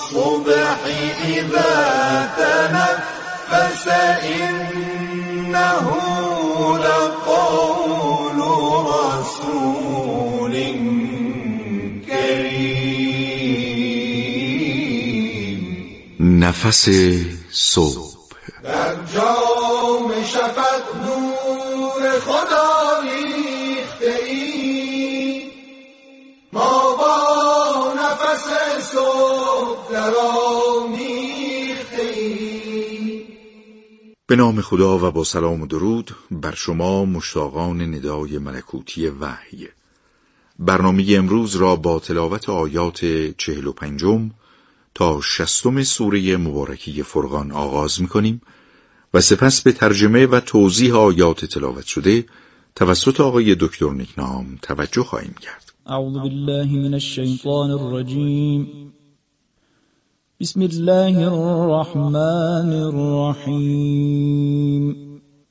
والصبح إذا تنفس إنه لقول رسول کریم. نفس صبح در جام شفق نور خدا ریخته ای، ما با نفس صبح درآمیخته ای. به نام خدا و با سلام و درود بر شما مشتاقان ندای ملکوتی وحی. برنامه امروز را با تلاوت آیات 45 تا 60 سوره مبارکه فرقان آغاز می‌کنیم و سپس به ترجمه و توضیح آیات تلاوت شده توسط آقای دکتر نیکنام توجه خواهیم کرد. اعوذ بالله من الشیطان الرجیم. بسم الله الرحمن الرحیم.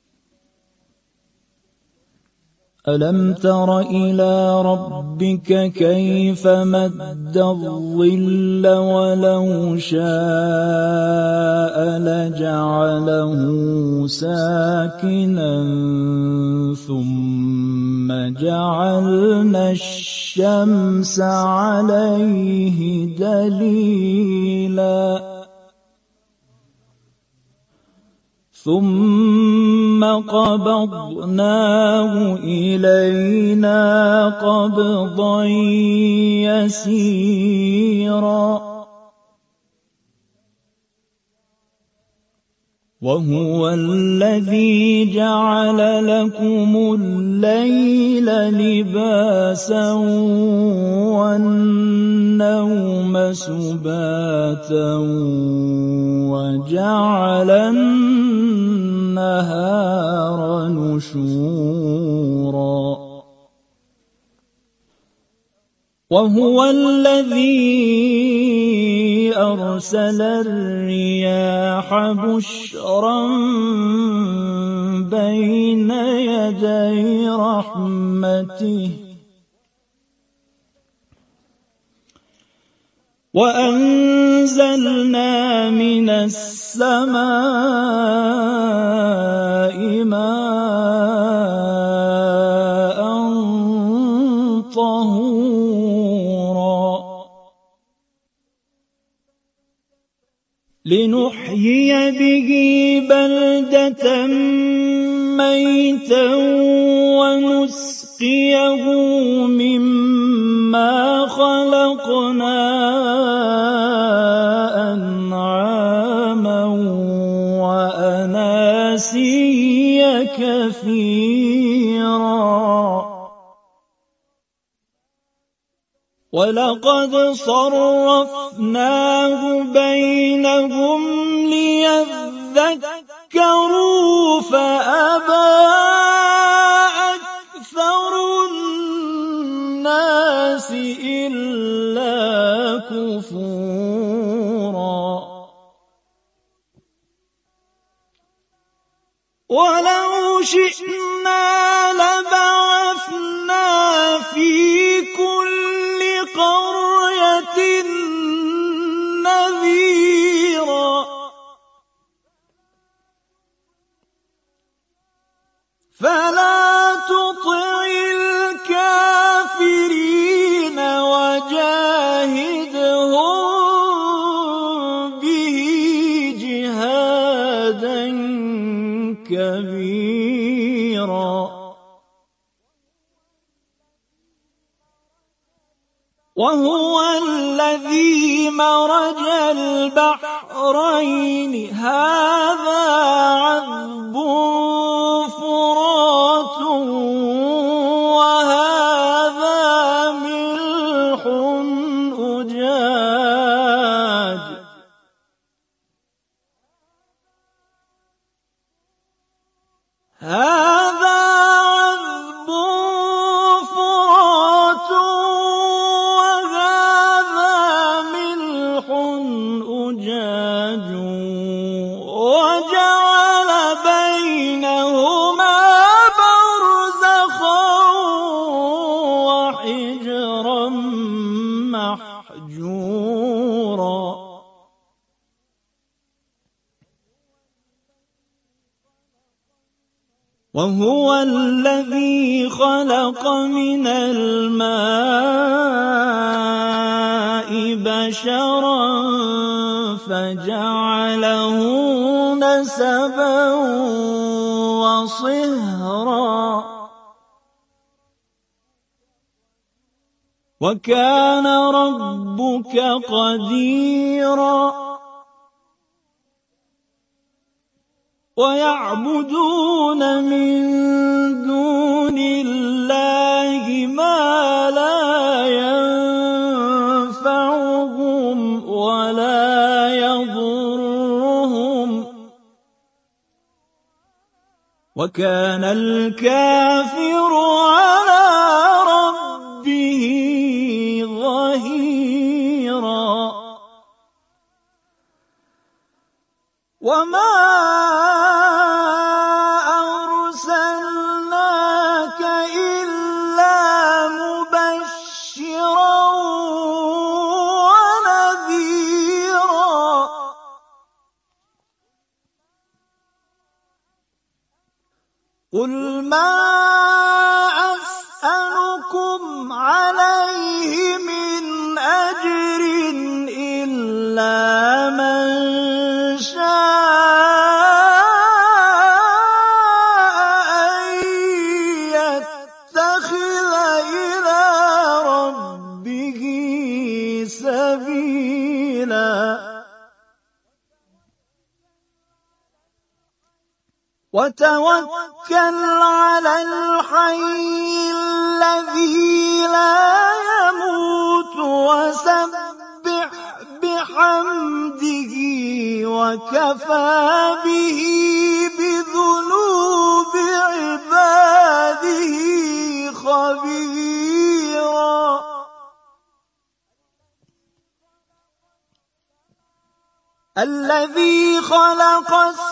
ألم تر إلى ربك كيف مد الظل ولو شاء لجعله ساكنا ثم جعلنا الشمس عليه دليلا ثم قبضناه إلينا قبضا يسيرا وهو الذي جعل لكم الليل لباسا والنوم سباتا وجعل النهار نشورا وهو الذي أرسل الرياح بشرا بين يدي رحمته وأنزلنا من السماء ماء طهورا لنحيي به بلدة ميتا ونسقيه مما خلقنا أنعاما وأناسيا كثيرا ولقد صرفناه بينهم ليذكروا فأبى أكثر الناس إلا كفورا ولو شئنا لبعثنا في كل قرية نذيرا فلا تطع الكافرين وجاهدهم به جهادا كبيرا وهو الذي مرج البحرين هذا عذب فرات وهذا ملح أجاج هذا عذب فرات وهذا ملح أجاج وجعل بينهما برزخا وحجرا محجورا وهو الذي خلق من الماء بشرا فجعله نسبا وصهرا وكان ربك قديرا ويعبدون من دون الله ما لا ينفعهم ولا يضرهم وكان الكافر على ربه ظهيرا وما أرسلناك إلا مبشرا ونذيرا قل ما أسألكم عليه من أجر إلا من وتوكل على الحي الذي لا يموت وسبح بحمده وكفى به بذنوب عباده خبيرا الذي خلق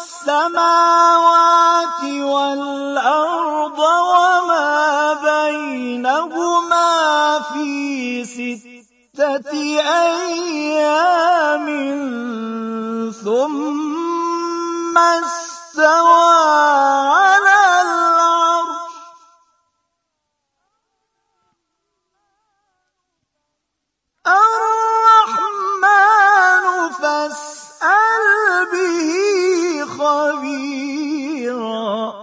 السماوات والأرض وما بينهما في 6 أيام ثم استوى على العرش الرحمن فاسأل به خبيرا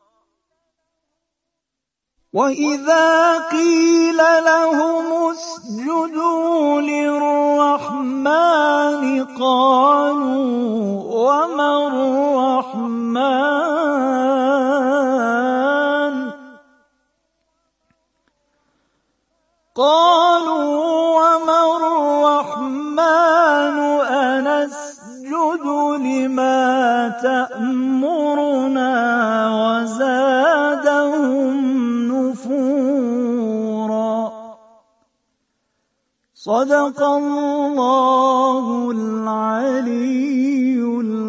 وإذا قيل لهم اسجدوا للرحمن قالوا وما الرحمن قالوا وما الرحمن أنسجد لما تأمرنا وزادهم نفورا صدق الله العلي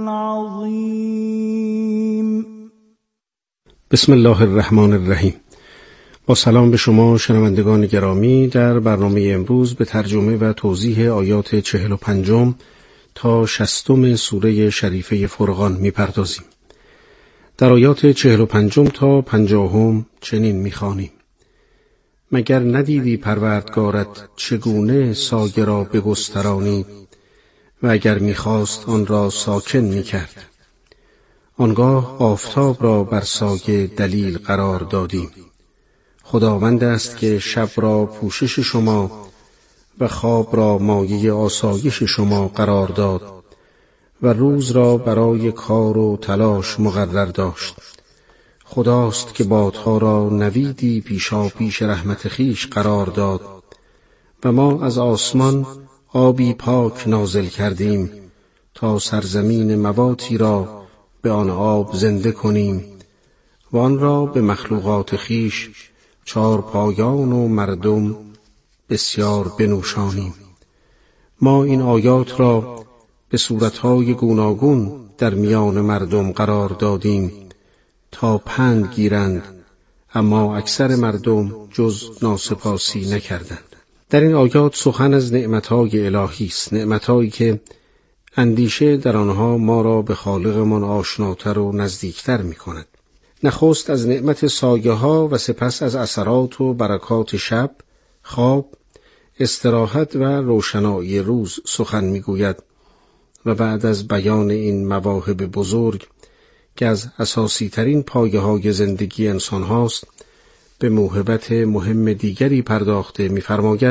العظيم. بسم الله الرحمن الرحیم. با سلام به شما شنوندگان گرامی، در برنامه امروز به ترجمه و توضیح آیات 45 تا 60 سوره شریفه فرقان می‌پردازیم. در آیات 45 تا 50 چنین می‌خوانیم: مگر ندیدی پروردگارت چگونه سایه را بگسترانید و اگر می‌خواست آن را ساکن می‌کرد، آنگاه آفتاب را بر سایه دلیل قرار دادیم. خداوند است که شب را پوشش شما و خواب را مایه آسایش شما قرار داد و روز را برای کار و تلاش مقرر داشت. خداست که بادها را نویدی پیشا پیش رحمت خویش قرار داد و ما از آسمان آبی پاک نازل کردیم تا سرزمین مواتی را به آن آب زنده کنیم و آن را به مخلوقات خویش چارپایان و مردم بسیار بنوشانیم. ما این آیات را به صورتهای گوناگون در میان مردم قرار دادیم تا پند گیرند، اما اکثر مردم جز ناسپاسی نکردند. در این آیات سخن از نعمتهای الهی است، نعمتهایی که اندیشه در آنها ما را به خالقمان آشناتر و نزدیکتر می کند. نخست از نعمت سایه ها و سپس از اثرات و برکات شب، خواب، استراحت و روشنایی روز سخن میگوید و بعد از بیان این مواهب بزرگ که از اساسی ترین پایه های زندگی انسان هاست به موهبت مهم دیگری پرداخته می‌فرماید: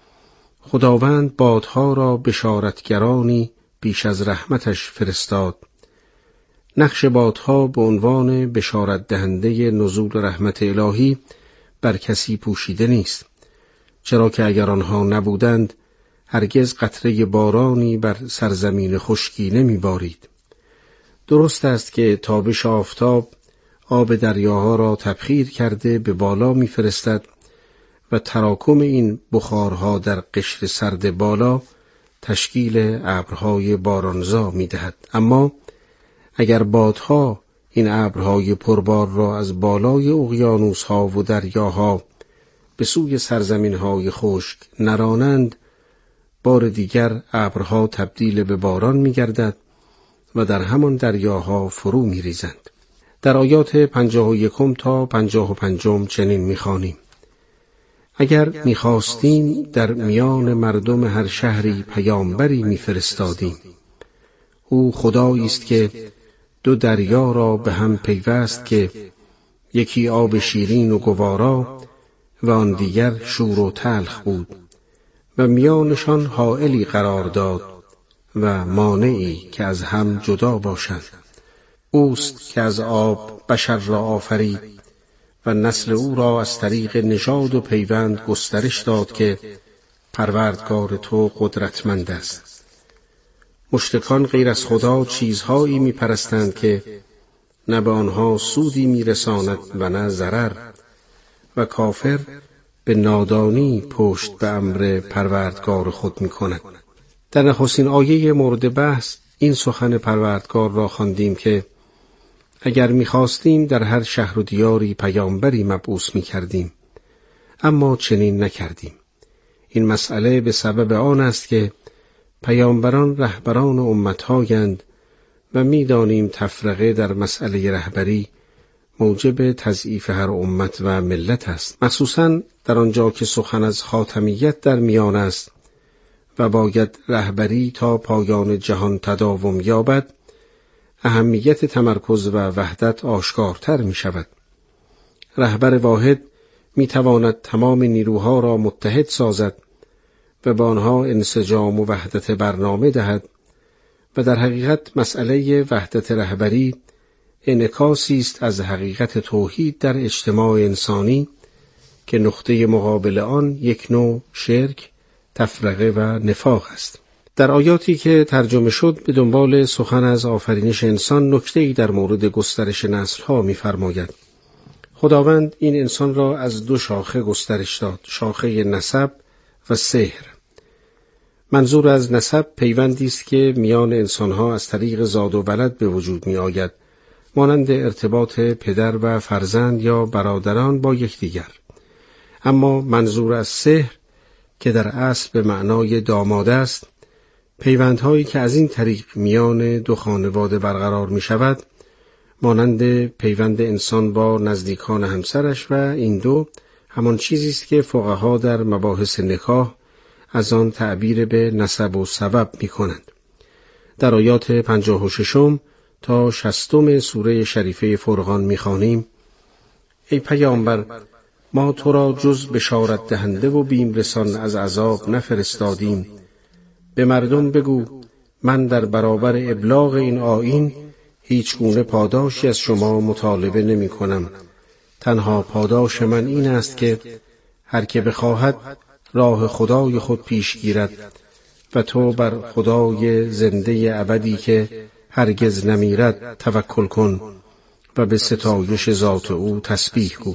خداوند بادها را بشارتگرانی بیش از رحمتش فرستاد. نقش بادها به عنوان بشارت دهنده نزول رحمت الهی بر کسی پوشیده نیست، چرا که اگر آنها نبودند هرگز قطره بارانی بر سرزمین خشکی نمی‌بارید. درست است که تابش آفتاب آب دریاها را تبخیر کرده به بالا می‌فرستد و تراکم این بخارها در قشر سرد بالا تشکیل ابرهای بارانزا می‌دهد. اما اگر بادها این ابرهای پربار را از بالای اقیانوس‌ها و دریاها به سوی سرزمین‌های خشک نرانند، بار دیگر ابرها تبدیل به باران می‌گردد و در همان دریاها فرو می‌ریزند. در آیات 51 تا 55 چنین می‌خوانیم: اگر می‌خواستیم در میان مردم هر شهری پیامبری می‌فرستادیم. او خدایی است که دو دریا را به هم پیوست که یکی آب شیرین و گوارا و آن دیگر شور و تلخ بود و میانشان حائلی قرار داد و مانعی که از هم جدا باشند. اوست که از آب بشر را آفرید و نسل او را از طریق نژاد و پیوند گسترش داد که پروردگار تو قدرتمند است. مشرکان غیر از خدا چیزهایی می‌پرستند که نه به آنها سودی می‌رساند و نه ضرر، و کافر به نادانی پشت به امر پروردگار خود می‌کند. در نخستین آیه مورد بحث این سخن پروردگار را خواندیم که اگر می‌خواستیم در هر شهر و دیاری پیامبری مبعوث می‌کردیم، اما چنین نکردیم. این مسئله به سبب آن است که پیامبران رهبران امت‌هایند و می‌دانیم تفرقه در مسئله رهبری موجب تضعیف هر امت و ملت است، مخصوصاً در آنجا که سخن از خاتمیت در میان است و باید رهبری تا پایان جهان تداوم یابد. اهمیت تمرکز و وحدت آشکارتر می شود. رهبر واحد می تواند تمام نیروها را متحد سازد و با آنها انسجام و وحدت برنامه دهد و در حقیقت مسئله وحدت رهبری انعکاسی است از حقیقت توحید در اجتماع انسانی که نقطه مقابل آن یک نوع شرک، تفرقه و نفاق است. در آیاتی که ترجمه شد به دنبال سخن از آفرینش انسان نکته‌ای در مورد گسترش نسل‌ها می‌فرماید. خداوند این انسان را از دو شاخه گسترش داد، شاخه نسب و سحر. منظور از نسب پیوندی است که میان انسان‌ها از طریق زاد و ولد به وجود می‌آید، مانند ارتباط پدر و فرزند یا برادران با یکدیگر. اما منظور از سحر که در اصل به معنای داماد است، پیوندهایی که از این طریق میان دو خانواده برقرار می شود، مانند پیوند انسان با نزدیکان همسرش و این دو همان چیزی است که فقها در مباحث نکاح از آن تعبیر به نسب و سبب می کنند. در آیات 56 تا 60 سوره شریفه فرقان می خوانیم: ای پیامبر، ما تو را جز بشارت دهنده و بیم رسان از عذاب نفرستادیم. به مردم بگو من در برابر ابلاغ این آیین هیچ گونه پاداشی از شما مطالبه نمی کنم. تنها پاداش من این است که هر که بخواهد راه خدای خود پیش گیرد و تو بر خدای زنده ابدی که هرگز نمیرد توکل کن و به ستایش ذات او تسبیح گو.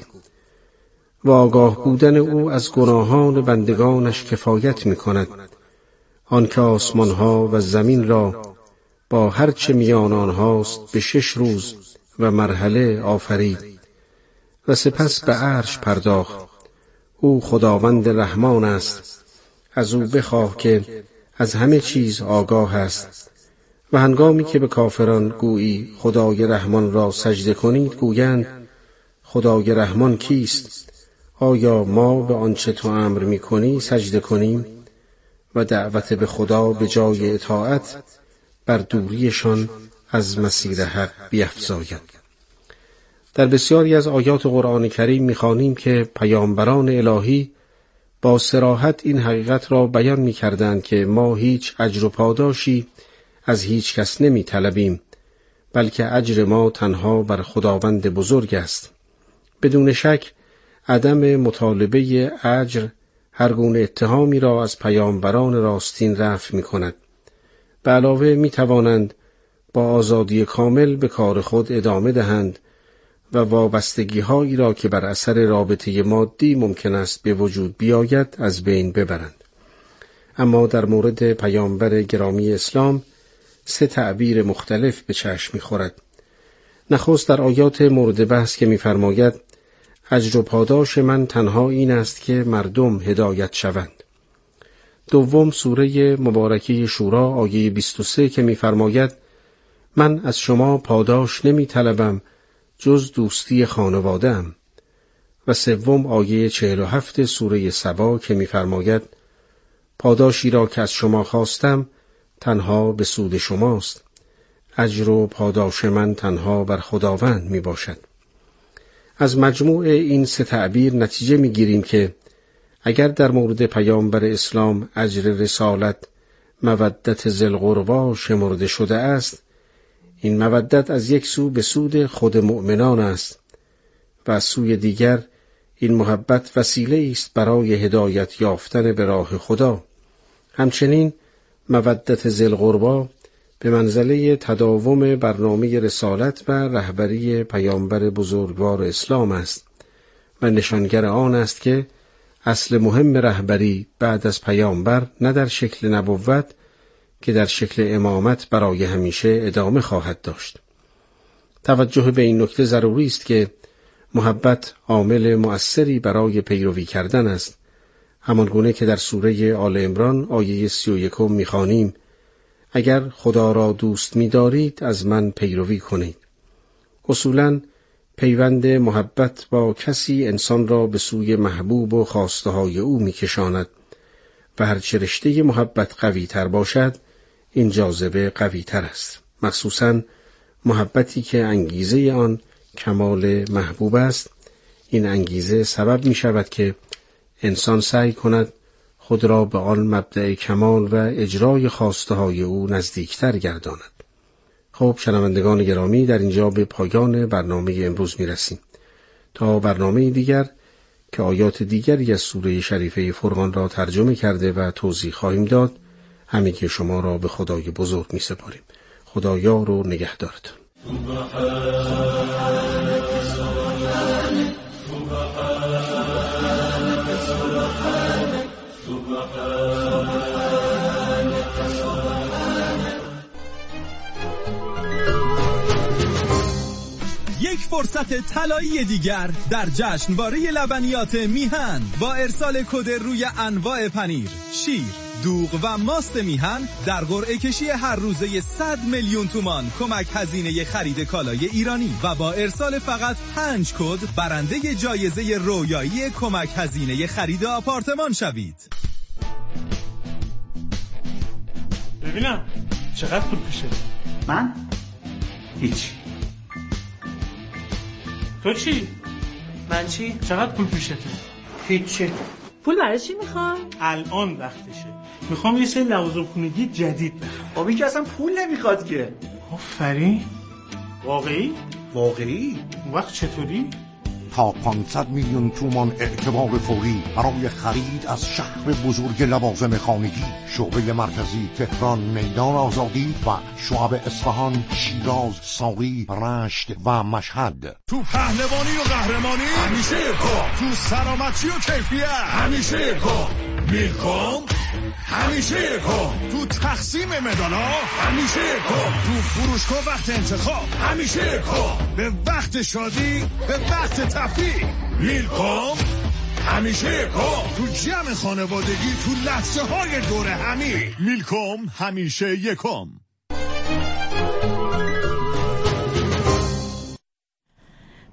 و آگاه بودن او از گناهان بندگانش کفایت می کند. آن که آسمانها و زمین را با هر چه میان آنهاست به 6 روز و مرحله آفرید و سپس به عرش پرداخت. او خداوند رحمان است. از او بخواه که از همه چیز آگاه است و هنگامی که به کافران گویی خدای رحمان را سجده کنید گویند خدای رحمان کیست؟ آیا ما به آنچه تو امر می‌کنی سجده کنیم؟ و دعوت به خدا به جای اطاعت بر دوریشان از مسیر حق بیفزاید. در بسیاری از آیات قرآن کریم می‌خوانیم که پیامبران الهی با صراحت این حقیقت را بیان می‌کردند که ما هیچ اجر و پاداشی از هیچ کس نمی‌طلبیم، بلکه اجر ما تنها بر خداوند بزرگ است. بدون شک عدم مطالبه اجر هر گونه اتهامی را از پیامبران راستین رفع می‌کند. به علاوه می‌توانند با آزادی کامل به کار خود ادامه دهند و وابستگی‌هایی را که بر اثر رابطه مادی ممکن است به وجود بیاید از بین ببرند. اما در مورد پیامبر گرامی اسلام 3 تعبیر مختلف به چشم می‌خورد. نخست در آیات مورد بحث که می‌فرماید اجر و پاداش من تنها این است که مردم هدایت شوند. دوم سوره مبارکه شورا آیه 23 که می‌فرماید من از شما پاداش نمی‌طلبم جز دوستی خانواده‌ام. و سوم آیه 47 سوره سبا که می‌فرماید پاداشی را که از شما خواستم تنها به سود شماست. اجر و پاداش من تنها بر خداوند میباشد. از مجموع این 3 تعبیر نتیجه میگیریم که اگر در مورد پیامبر اسلام اجر رسالت مودت ذوالقربی شمرده شده است، این مودت از یک سو به سود خود مؤمنان است و از سوی دیگر این محبت وسیله است برای هدایت یافتن به راه خدا. همچنین مودت ذوالقربی به منزله تداوم برنامه رسالت و رهبری پیامبر بزرگوار اسلام است و نشانگر آن است که اصل مهم رهبری بعد از پیامبر نه در شکل نبوت که در شکل امامت برای همیشه ادامه خواهد داشت. توجه به این نکته ضروری است که محبت عامل مؤثری برای پیروی کردن است، همانگونه که در سوره آل عمران آیه 31 می‌خوانیم اگر خدا را دوست می‌دارید از من پیروی کنید. اصولاً پیوند محبت با کسی انسان را به سوی محبوب و خواسته‌های او می‌کشاند و هرچه رشته محبت قوی تر باشد این جاذبه قوی تر است، مخصوصاً محبتی که انگیزه آن کمال محبوب است. این انگیزه سبب می شود که انسان سعی کند خود را به آن مبدأ کمال و اجرای خواسته های او نزدیکتر گرداند. خب شنوندگان گرامی، در اینجا به پایان برنامه امروز می رسیم. تا برنامه دیگر که آیات دیگری از سوره شریفه فرقان را ترجمه کرده و توضیح خواهیم داد، همگی شما را به خدای بزرگ می سپاریم. خدا یار و نگهدارتان. یک فرصت طلایی دیگر در جشنواره لبنیات میهن با ارسال کد روی انواع پنیر، شیر، دوغ و ماست میهن در قرعه کشی هر روزه 100 میلیون تومان کمک هزینه خرید کالای ایرانی و با ارسال فقط 5 کد برنده جایزه رویایی کمک هزینه خرید آپارتمان شوید. ببینم چقدر پول پیشه؟ من؟ هیچ. تو چی؟ من چی؟ چقدر پول پیشته؟ هیچی. پول برای چی میخوای؟ الان وقتشه. میخوام یه سری لوازم خونگی جدید بخرم. آبی که اصلا پول نمیخواد که. آفرین. واقعی؟ واقعی؟ وقت چطوری؟ تا 500 میلیون تومان اعتبار فوری برای خرید از شهر بزرگ لوازم خانگی، شعبه مرکزی تهران، میدان آزادی و شعب اصفهان، شیراز، ساری، رشت و مشهد. تو پهلوانی و قهرمانی همیشه یکم، تو سلامتی و کیفیت همیشه یکم، میلکام همیشه یکم، تو تقسیم مدالا همیشه یکم، تو فروشگاه وقت انتخاب همیشه یکم، به وقت شادی به وقت تفریح میلکام همیشه یکم، تو جمع خانوادگی تو لحظه های دوره همی میلکام همیشه یکم.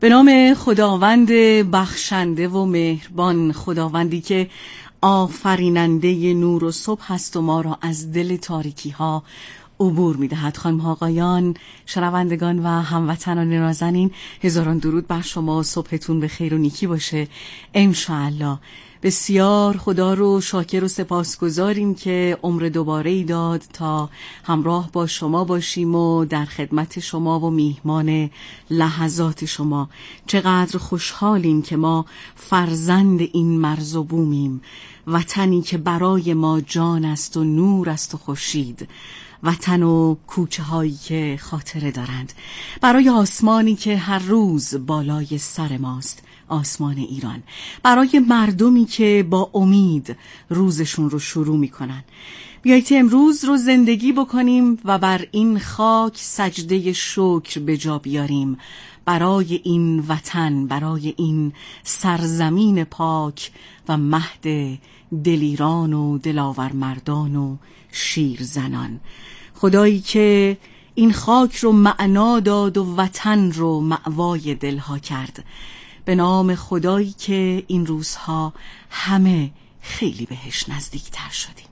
به نام خداوند بخشنده و مهربان، خداوندی که آفریننده نور و صبح است و ما را از دل تاریکی ها عبور می دهد. خانم ها آقایان، شنوندگان و هموطنان نازنین، هزاران درود بر شما. صبحتون به خیر و نیکی باشه انشاءالله. بسیار خدا رو شاکر و سپاسگزاریم که عمر دوباره داد تا همراه با شما باشیم و در خدمت شما و میهمان لحظات شما. چقدر خوشحالیم که ما فرزند این مرز و بومیم، وطنی که برای ما جان است و نور است و خورشید، وطن و کوچه هایی که خاطره دارند، برای آسمانی که هر روز بالای سر ماست، آسمان ایران، برای مردمی که با امید روزشون رو شروع میکنن. بیایید امروز رو زندگی بکنیم و بر این خاک سجده شکر به جا بیاریم، برای این وطن، برای این سرزمین پاک و مهد دلیران و دلاور مردان و شیرزنان. خدایی که این خاک رو معنا داد و وطن رو مأوای دلها کرد. به نام خدایی که این روزها همه خیلی بهش نزدیکتر شدیم.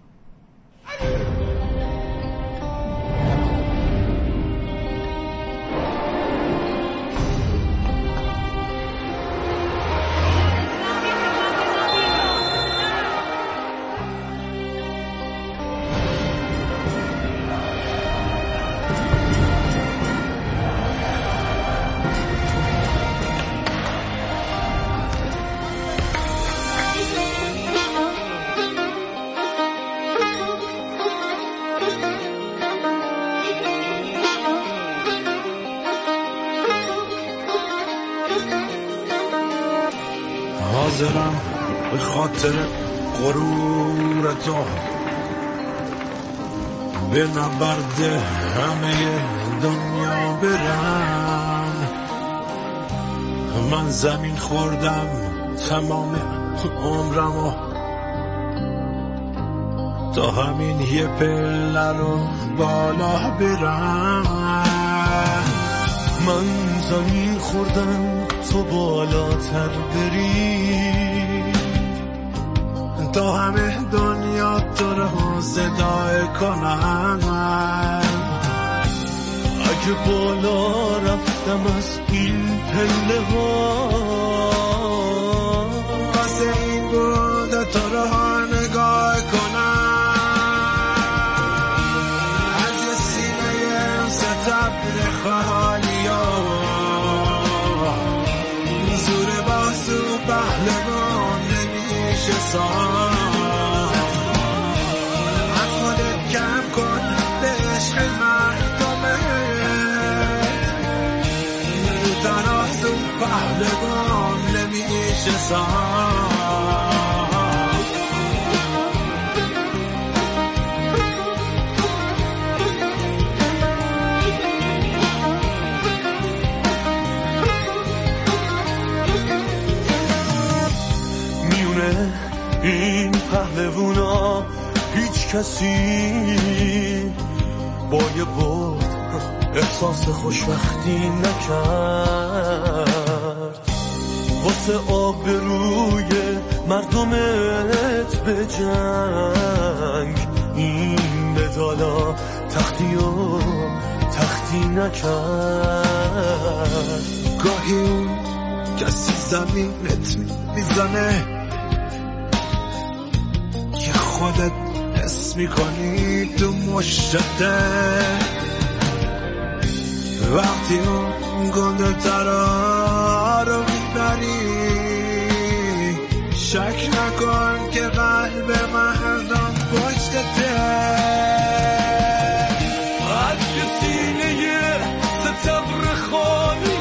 حاضرم به خاطر غرور تو به نبرد همه دنیا برم. من زمین خوردم تمام عمرمو تا همین یه پله رو بالا برم. من زمین خوردم تو بالاتر بری تا همه دنیا تو رو صدا کنن. اگه بالا رفتم از این پله ها واسه این بود تو رو نگاه کنن. از سینه ستبر خالی ها زور بازو پهلوان نمیشه ساخت. از خودت کم کن به عشق مردمه تنازو پهلوان نمیشه ساخت. این پهلوونا هیچ کسی با یه بود احساس خوشبختی نکرد. واسه آبروی مردمت به جنگ این مدالا تختی نکرد. گاهی اون کسی زمینت میزنه خودت حس میکنی تو مشته. وقتی اون گنده ترا رو میبری شک نکن که قلب مردم پشتته. از سینه ستبر خالی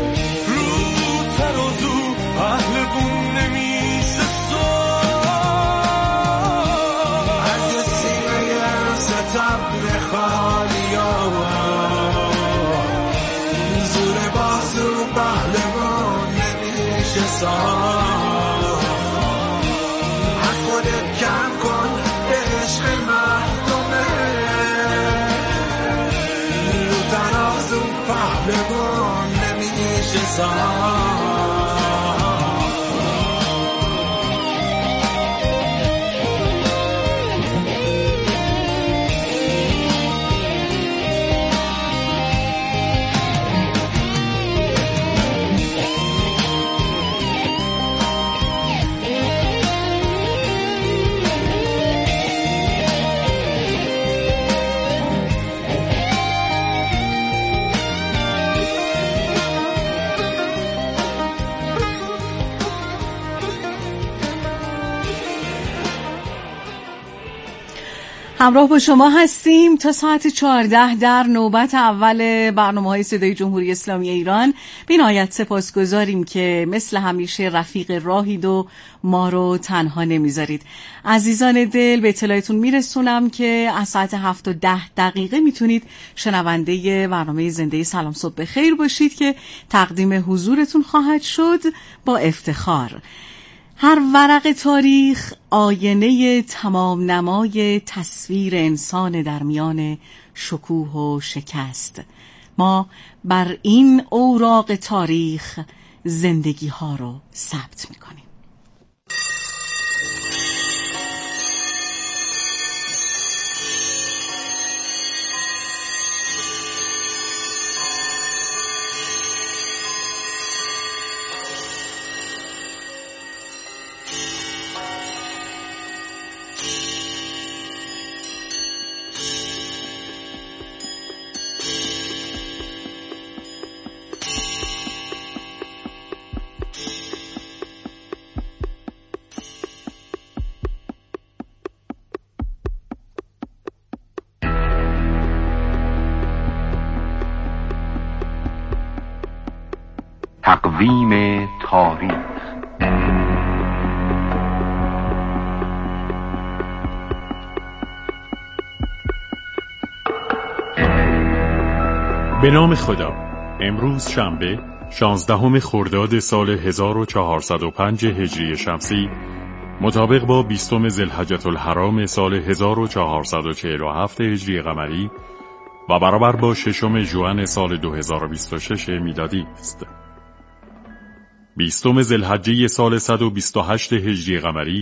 نمیشه ساخت. از خودت کم کن به عشق مردمه، نیرو ترازو پهلوان نمیشه ساخت. همراه با شما هستیم تا ساعت 14 در نوبت اول برنامه‌های صدای جمهوری اسلامی ایران. به نهایت سپاسگزاریم که مثل همیشه رفیق راهید و ما رو تنها نمیذارید. عزیزان دل، به اطلاعتون میرسونم که از ساعت 7:10 میتونید شنونده برنامه زنده سلام صبح بخیر باشید که تقدیم حضورتون خواهد شد با افتخار. هر ورق تاریخ آینه تمام نمای تصویر انسان در میان شکوه و شکست. ما بر این اوراق تاریخ زندگی ها رو ثبت میکنیم. تقویم تاریخ. به نام خدا. امروز شنبه 16 خرداد سال 1405 هجری شمسی مطابق با 20 ذوالحجة الحرام سال 1447 هجری قمری و برابر با 6 ژوئن سال 2026 میلادی است. 20 ذوالحجه سال 128 هجری قمری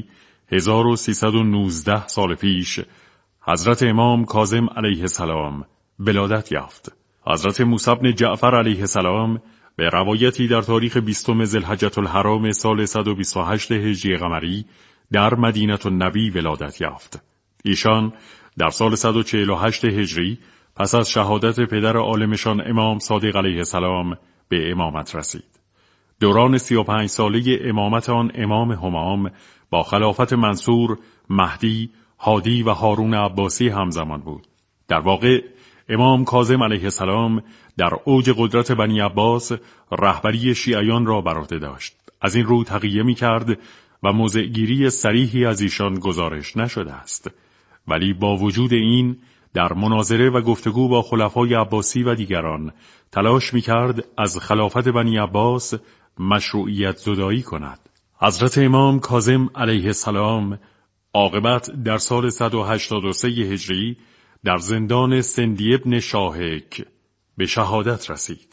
1319 سال پیش حضرت امام کاظم علیه السلام ولادت یافت. حضرت موسی بن جعفر علیه السلام به روایتی در تاریخ 20 ذوالحجة الحرام سال 128 هجری قمری در مدینه النبی ولادت یافت. ایشان در سال 148 هجری پس از شهادت پدر عالمشان امام صادق علیه السلام به امامت رسید. دوران 35 ساله امامت آن امام همام با خلافت منصور، مهدی، هادی و هارون عباسی همزمان بود. در واقع امام کاظم علیه السلام در اوج قدرت بنی عباس رهبری شیعیان را بر عهده داشت. از این رو تقیه می‌کرد و موضع‌گیری صریحی از ایشان گزارش نشده است. ولی با وجود این در مناظره و گفتگو با خلفای عباسی و دیگران تلاش می‌کرد از خلافت بنی عباس مشروعیت زدایی کند. حضرت امام کاظم علیه السلام عاقبت در سال 183 هجری در زندان سندی ابن شاهک به شهادت رسید.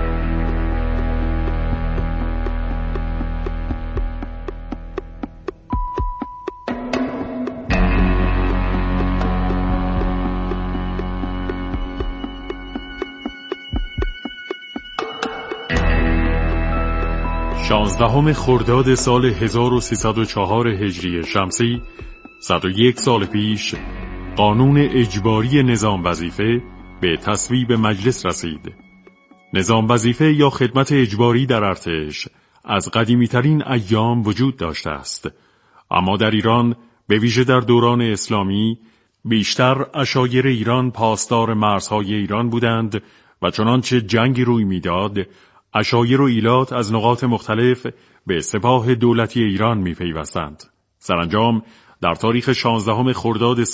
16 خرداد سال 1304 هجری شمسی 101 سال پیش قانون اجباری نظام وظیفه به تصویب مجلس رسید. نظام وظیفه یا خدمت اجباری در ارتش از قدیمی‌ترین ایام وجود داشته است، اما در ایران به ویژه در دوران اسلامی بیشتر عشایر ایران پاسدار مرزهای ایران بودند و چنانچه جنگی روی میداد عشایر و ایلات از نقاط مختلف به سپاه دولتی ایران می‌پیوستند. سرانجام در تاریخ 16 خرداد